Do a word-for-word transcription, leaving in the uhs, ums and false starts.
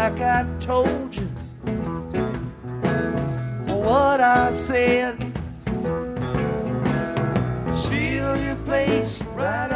like I told you what I said. Seal your face right